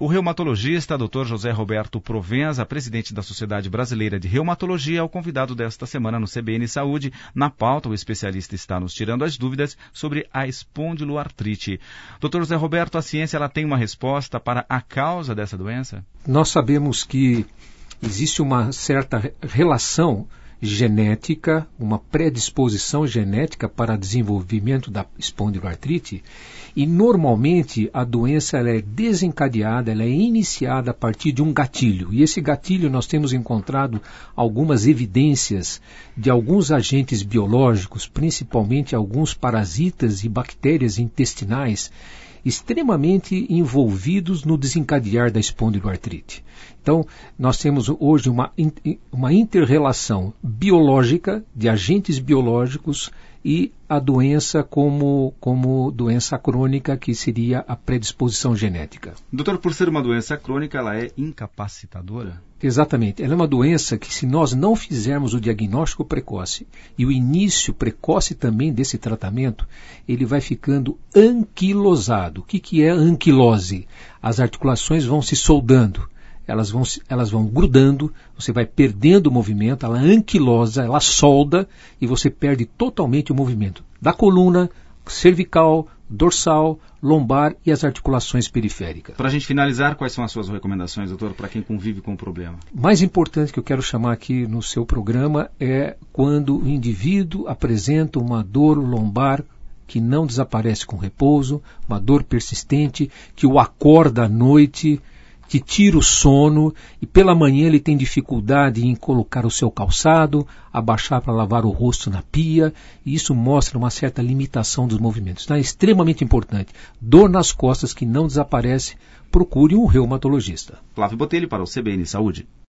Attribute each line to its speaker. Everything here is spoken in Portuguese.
Speaker 1: O reumatologista Dr. José Roberto Provenza, presidente da Sociedade Brasileira de Reumatologia, é o convidado desta semana no CBN Saúde. Na pauta, o especialista está nos tirando as dúvidas sobre a espondiloartrite. Dr. José Roberto, a ciência ela tem uma resposta para a causa dessa doença?
Speaker 2: Nós sabemos que existe uma certa relação genética, uma predisposição genética para desenvolvimento da espondiloartrite, e normalmente a doença ela é desencadeada, ela é iniciada a partir de um gatilho, e esse gatilho nós temos encontrado algumas evidências de alguns agentes biológicos, principalmente alguns parasitas e bactérias intestinais, extremamente envolvidos no desencadear da espondiloartrite. Então, nós temos hoje uma inter-relação biológica, de agentes biológicos, e a doença como doença crônica, que seria a predisposição genética.
Speaker 1: Doutor, por ser uma doença crônica, ela é incapacitadora?
Speaker 2: Exatamente. Ela é uma doença que, se nós não fizermos o diagnóstico precoce e o início precoce também desse tratamento, ele vai ficando anquilosado. O que é anquilose? As articulações vão se soldando. Elas vão grudando, você vai perdendo o movimento, ela anquilosa, ela solda e você perde totalmente o movimento da coluna, cervical, dorsal, lombar e as articulações periféricas.
Speaker 1: Para a gente finalizar, quais são as suas recomendações, doutor, para quem convive com o problema?
Speaker 2: Mais importante que eu quero chamar aqui no seu programa é quando o indivíduo apresenta uma dor lombar que não desaparece com repouso, uma dor persistente, que o acorda à noite, que tira o sono, e pela manhã ele tem dificuldade em colocar o seu calçado, abaixar para lavar o rosto na pia, e isso mostra uma certa limitação dos movimentos. Então é extremamente importante. Dor nas costas que não desaparece, procure um reumatologista.
Speaker 1: Flávio Botelho para o CBN Saúde.